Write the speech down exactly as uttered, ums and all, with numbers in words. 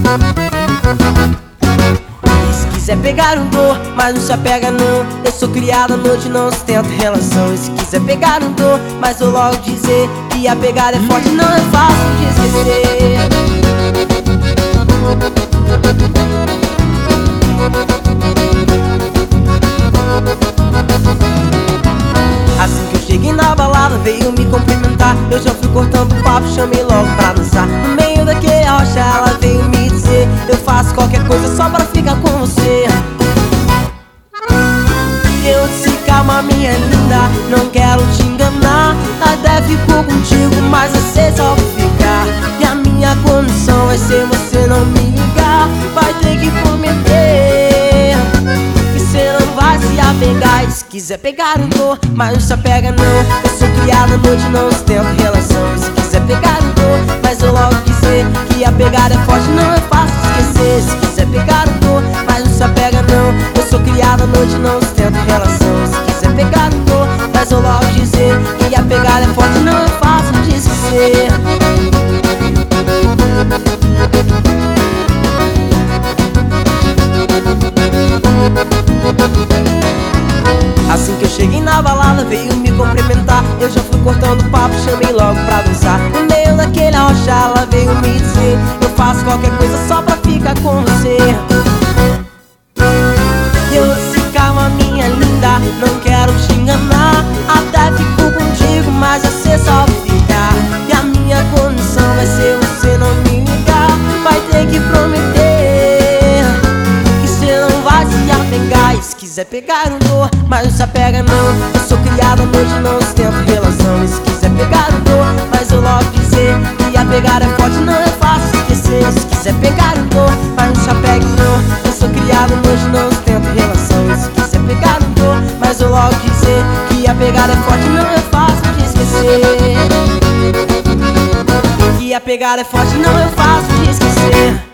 E se quiser pegar um dor, mas não se apega não. Eu sou criado à noite, não sustento relação. E se quiser pegar um dor, mas vou logo dizer que a pegada é forte, não é fácil de esquecer. Assim que eu cheguei na balada, veio me cumprimentar. Eu já fui cortando o papo, chamei logo pra dançar. No meio daquele rocha, ela veio me dizer: eu faço qualquer coisa só pra ficar com você. E eu disse: calma minha linda, não quero te enganar. Até ficou contigo, mas você só vai ficar. E a minha condição vai ser você não me ligar. Vai ter que prometer que você não vai se apegar. E se quiser pegar um dor, mas não se apega não. Eu sou criada à noite, não sustento relação. E se quiser pegar um dor, mas eu logo dizer que a pegada é forte, não é fácil esquecer. Se quiser pegar um dor, mas não se apega não. Eu sou criada à noite, não sustento relação. Se quiser pegar um dor, mas eu logo dizer que a pegada é forte, não é fácil de esquecer. Assim que eu cheguei na balada, veio me cumprimentar. Eu já fui cortando o papo, chamei logo pra dançar. No meio daquele rocha, ela veio me dizer: eu faço qualquer coisa só pra ficar com você. E eu disse: calma minha linda, não quero te enganar. Até fico contigo, mas você só vai ficar. E a minha condição vai ser você não me ligar. Vai ter que prometer que você não vai se apegar. E se quiser pegar um dor, mas não se apega não. Eu sou criado à noite, não sustento relação. E se quiser pegar um dor, mas eu logo dizer que a pegada é forte, não é fácil esquecer. E se quiser pegar um dor, mas não se apega não. Eu sou criado à noite, não sustento relação. E se quiser pegar um dor, mas eu logo dizer que a pegada é forte, não é fácil de esquecer. Que a pegada é forte, não é fácil de esquecer.